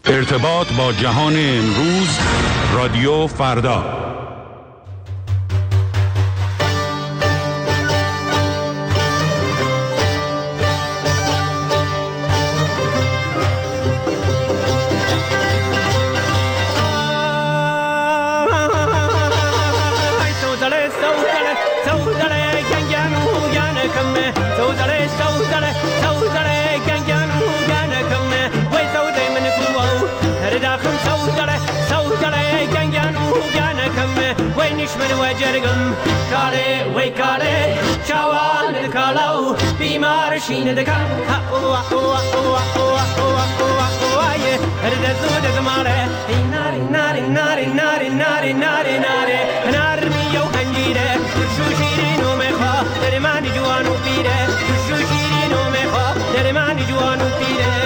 ارتباط با جهان امروز، رادیو فردا. من وجرگم کاره وی کاره چوان کلاو بیمارشین دکم وای هرد زود زماره ناری ناری ناری ناری ناری ناری ناری نارمی و هنجیره شو شیرین و میخوا در من جوان و پیره شو شیرین و میخوا در من جوان و پیره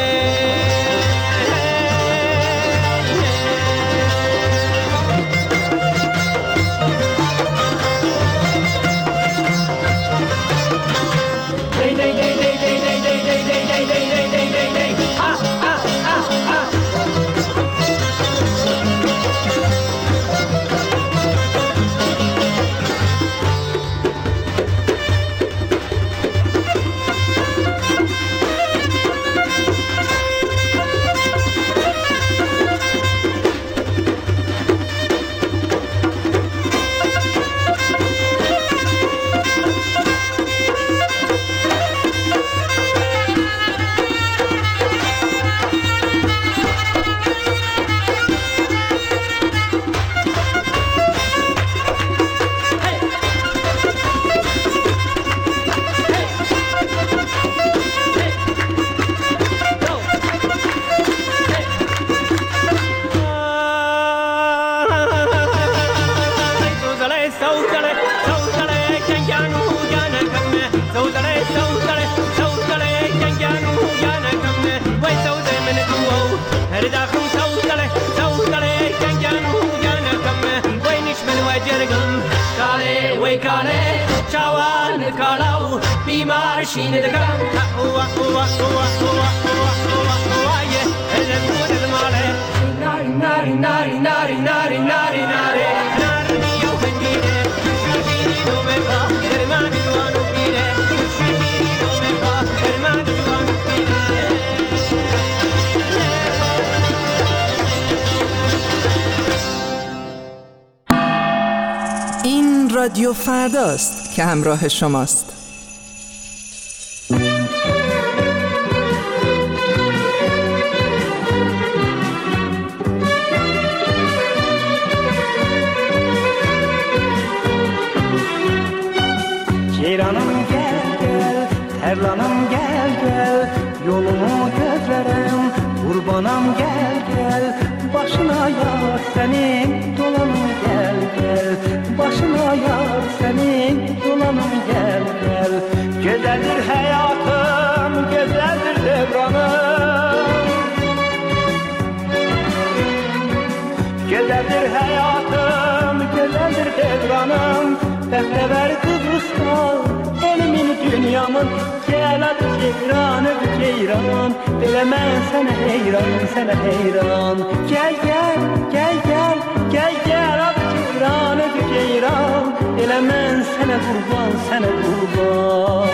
بیمارشین دکم ناری ناری ناری ناری ناری ناری ناری نارمی و هنجیره شیرین و میخوا در من جوان و پیره شیرین و میخوا در من جوان و پیره این رادیو فرداست که همراه شماست. Ceyranım gel gel, terlanım gel gel, yolumu gözlerim, kurbanım gel gel, başına yar senin, dolanım gel gel, başına yar senin, dolanım gel gel. Güzeldir hayatım, güzeldir devranım, güzeldir hayatım, güzeldir devranım. Beklever Kıbrıs'ta elimin dünyamın. Gel adı ceyran öp ceyran, bilemem sana heyran sana heyran. Gel gel gel gel gel gel adı ceyran öp ceyran, bilemem sana kurban sana kurban.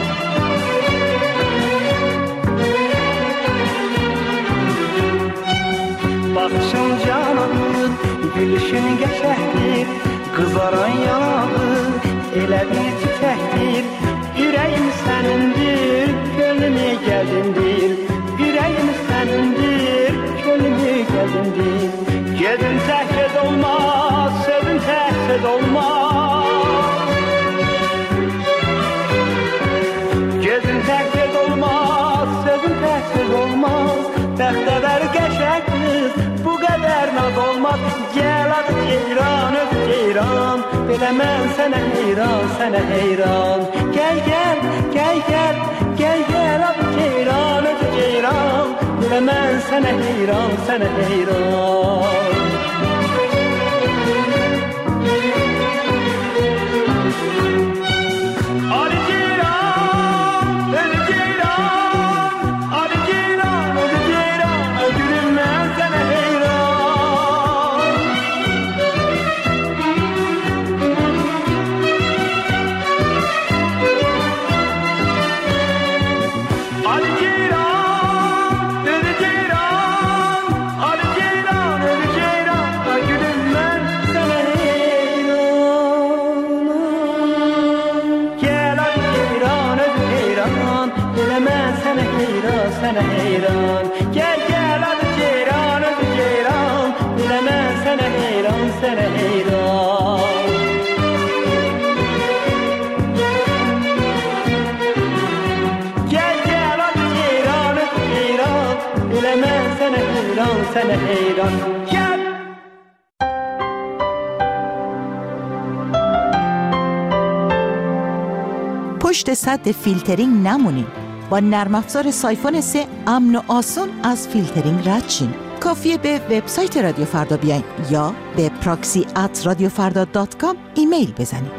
Bakışın cananır, gülüşün geçerdir, kızaran yanağı elə bir çiçəkdir. Ürəyim sənindir, gönlümü gəldindir. Ürəyim sənindir, gönlümü gəldindir. Gedin təhked olmaz, sözün təhked olmaz. Gedin təhked olmaz, sözün təhked olmaz. Bəxtəvər qəşəng qız, bu qədər naz olmaz. Gəl adı ceyran öp ceyran, bilemem sana heyran sana heyran. Gel gel gel gel gel gel adı ceyran öp ceyran, bilemem sana heyran sana heyran. Ali ceyran, Ali ceyran, Ali ceyran, gülüm ceyran Gel adı ceyran adı ceyran Bilemem sene heyran sene heyran Gel adı ceyran adı ceyran Bilemem sene heyran sene heyran Gel پشت سد فیلترینگ نمونین. با نرم افزار سایفون 3 امن و آسون از فیلترینگ رد شین. کافیه به وبسایت رادیو فردا بیاین یا به proxy@radiofarda.com ایمیل بزنین.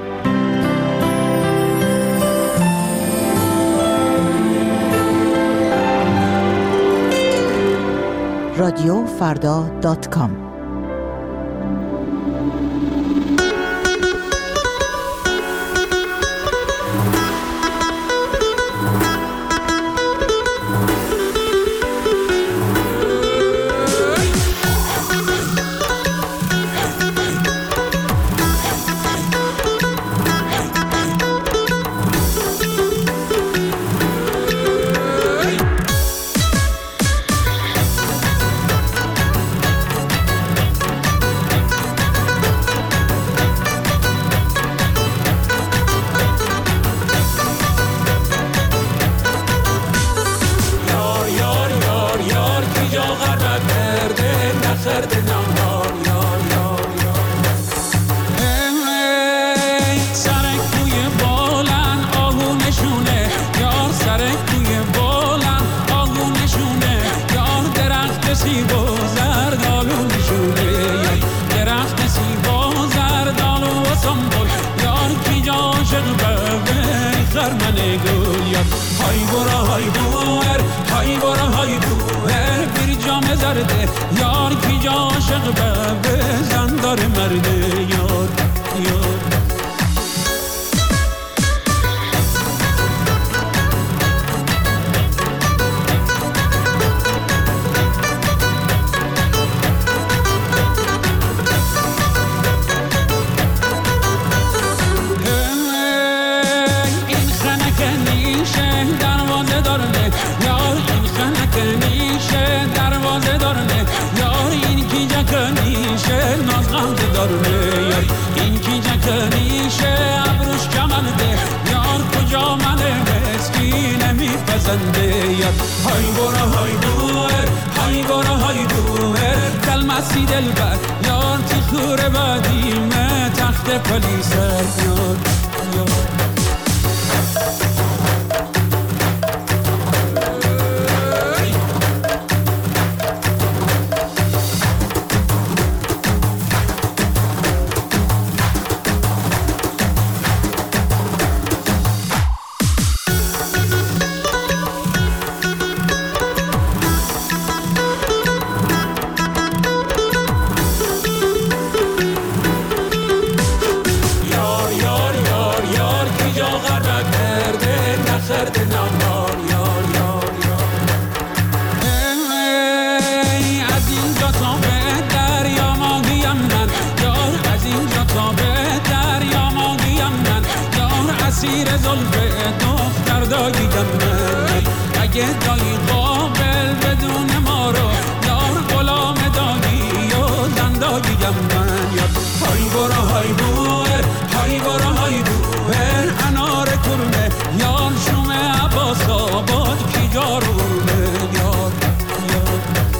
radiofarda.com یار کی جا عاشق به زندار مرده یار یار این خنک نیشه دروازه دارنه یار این خنک نیشه دروازه دارنه یار این کی جکنیشه نازغنده دارنه یار این کی جکنیشه ابروش کمنده یار کجا منه مسکین میپسنده یار های برا های دوهر های برا های دوهر کلمسی دلبر یار تی خوره بدیمه تخت پلیسر یار یار اسیر زلف دختر داییدم من اگه دایی قابل بدون ما رو یار غلام دایی و زن داییدم من یار های برا های بوهر های برا های بوهر انار کرمه یار شوم عباس آباد کی جارونه یار یار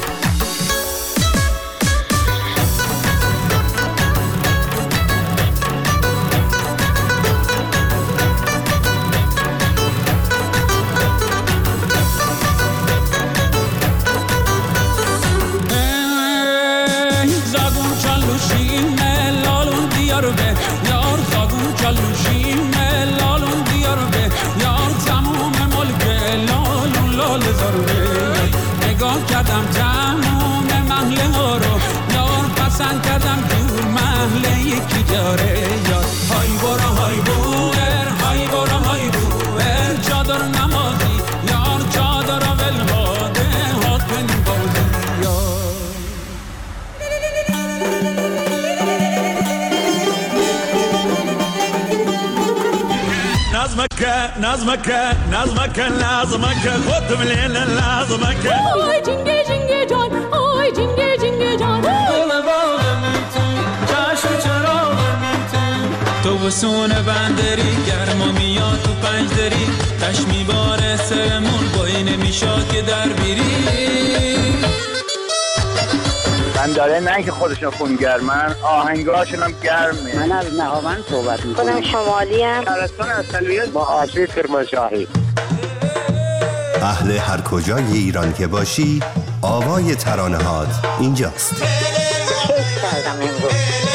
یار زاگون چلوشیم لالون دیار به یار تموم ملک لالون لال زارونه نگاه کردم تموم محله ها رو یار پسند کردم دور محله یکی داره یار های برا های بوهر های برا های بوهر چادر نمازی یار چادر ولواده هات بین بازی یار نظمك نظمك خودم لیل لازمک آی جنگه جنگه جان آی جنگه جنگه جان گل باغم تو چشم چراغم تو بسون بندری گرما میاد تو پنجدری تشمی بار سرمون بایی نمیشاد که در بیری بنداره نه که خودشون خونگرمن آهنگاشون هم گرمه. من از نهاوند صحبت میکنم. خودم شمالی ام. شهرستان اصلیت با آسیب کرمانشاهی. اهل هر کجای ایران که باشی آوای ترانه‌هات اینجاست. کیف کردم امروز.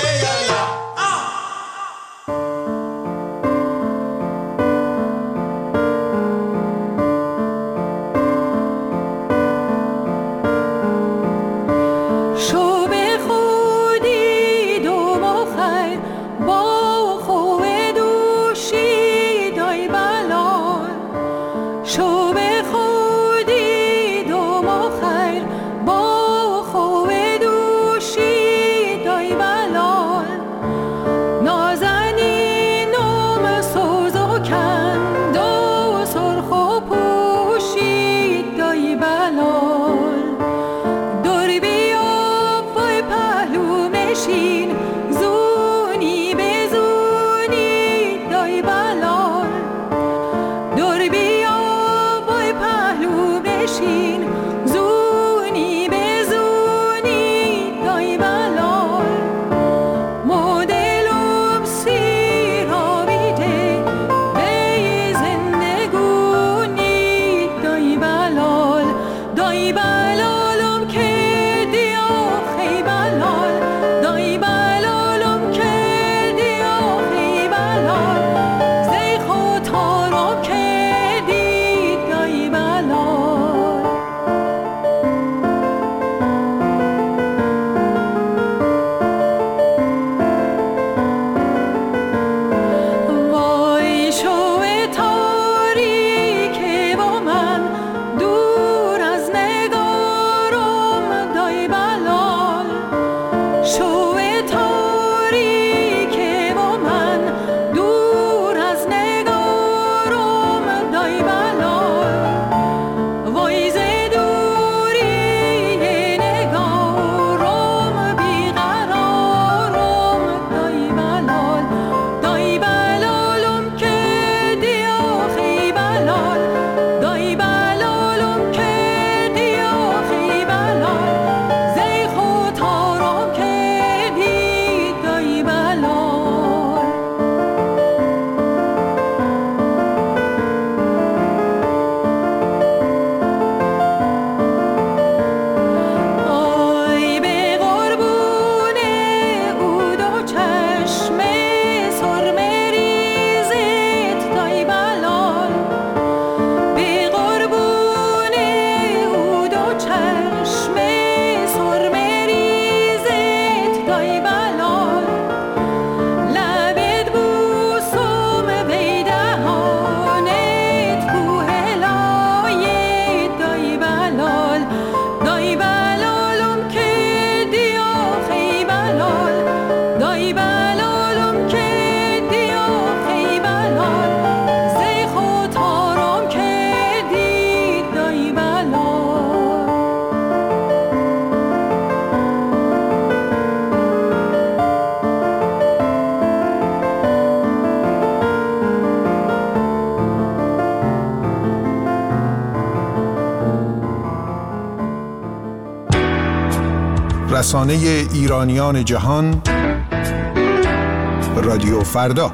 رسانه ایرانیان جهان رادیو فردا.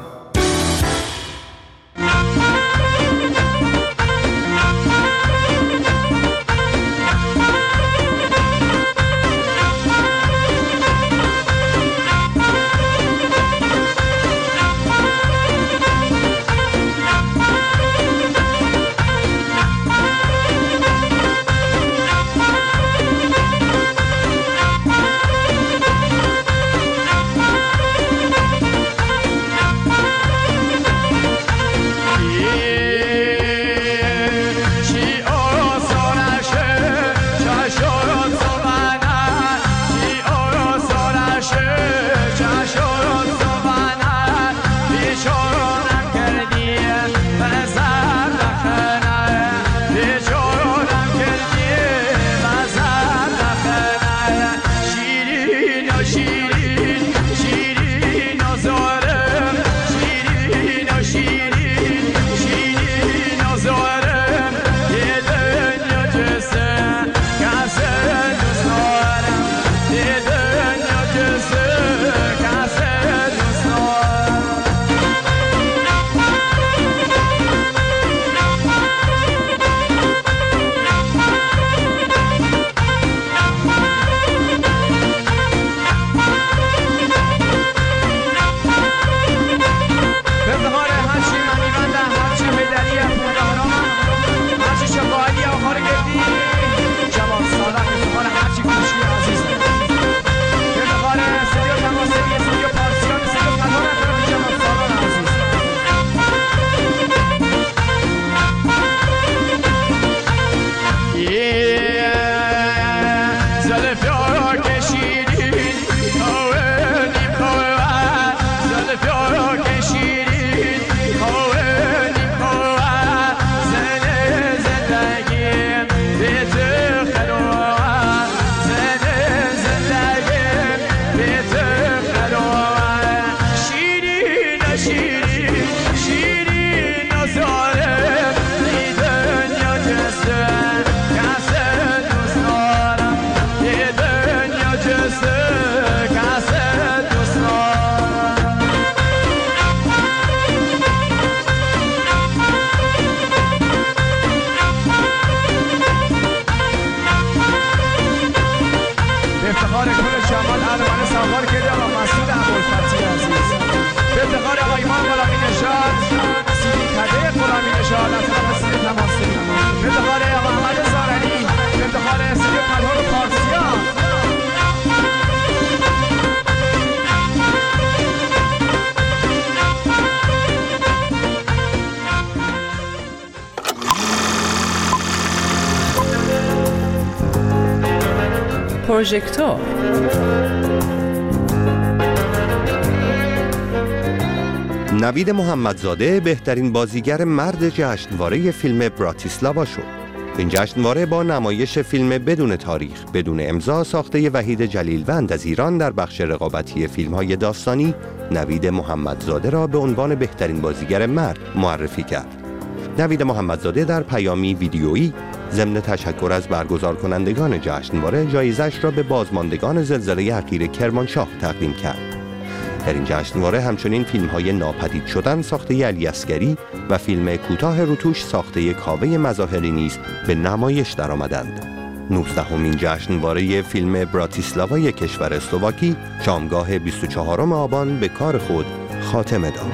افتخار کل جوان علمان سوار کرده و مسعود ابوالفتحی عزیز، به افتخار آقای ایمان غلامی نژاد سیدی کده غلامی نژاد از طرف سیدی تماسلی، به افتخار آقای احمد زارعی، به افتخار سیدی پنهان فارسیا. پروژکتور نوید محمدزاده بهترین بازیگر مرد جشنواره فیلم براتیسلاوا شد. این جشنواره با نمایش فیلم بدون تاریخ، بدون امضا ساخته وحید جلیلوند از ایران در بخش رقابتی فیلم‌های داستانی، نوید محمدزاده را به عنوان بهترین بازیگر مرد معرفی کرد. نوید محمدزاده در پیامی ویدیویی ضمن تشکر از برگزار کنندگان جشنواره جایزش را به بازماندگان زلزله اخیر کرمانشاه تقدیم کرد. در این جشنواره همچنین فیلم‌های ناپدید شدن ساخته علی اصغری و فیلم کوتاه روتوش ساخته کاوه مظاهری نیز به نمایش درآمدند. 19مین جشنواره فیلم براتیسلاوای کشور اسلواکی شامگاه 24 آبان به کار خود خاتمه داد.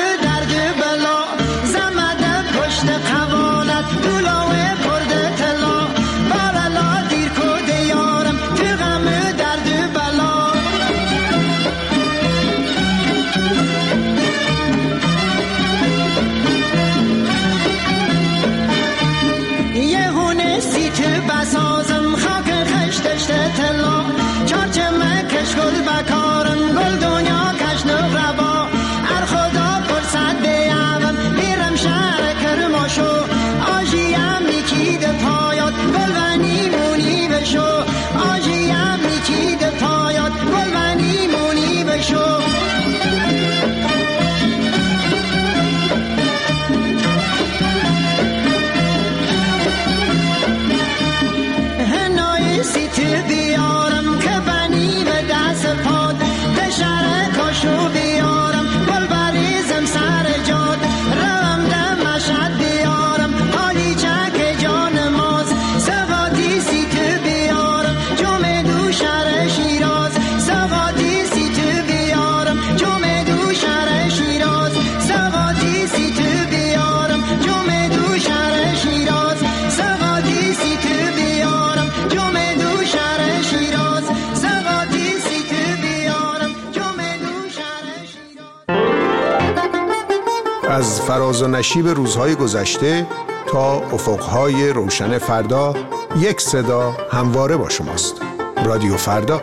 قوالت دولوه پرده تلا فراز و نشیب روزهای گذشته تا افقهای روشن فردا، یک صدا همواره با شماست. رادیو فردا.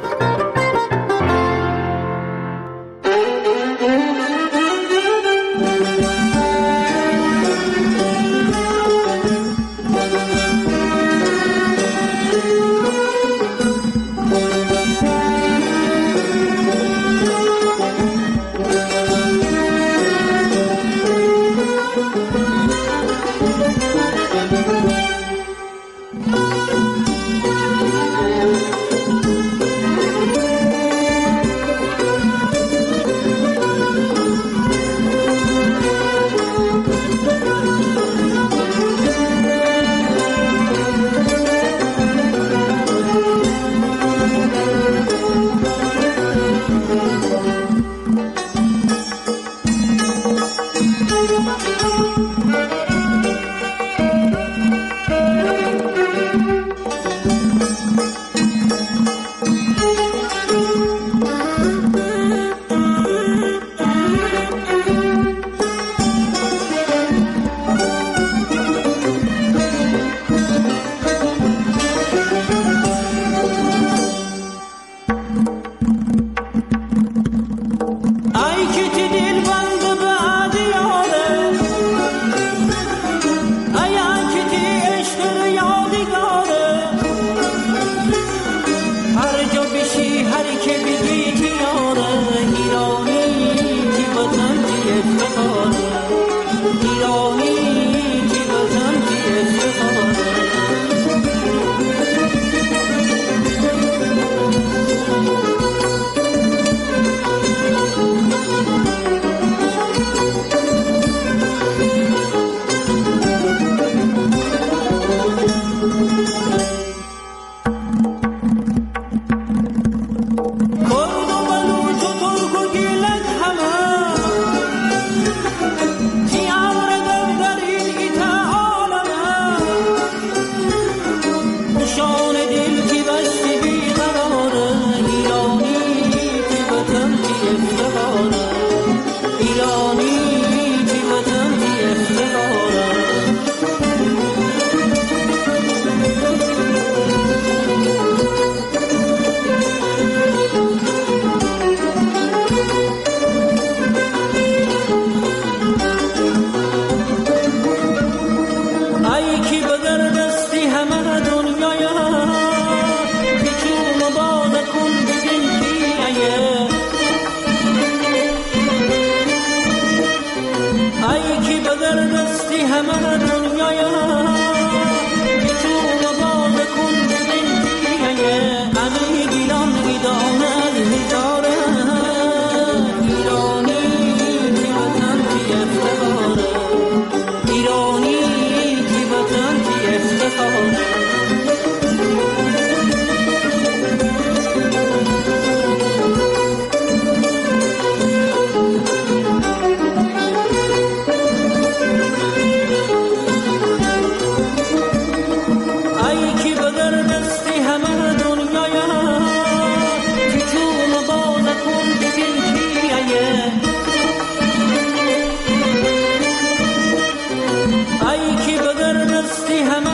ای که بدر دستی همه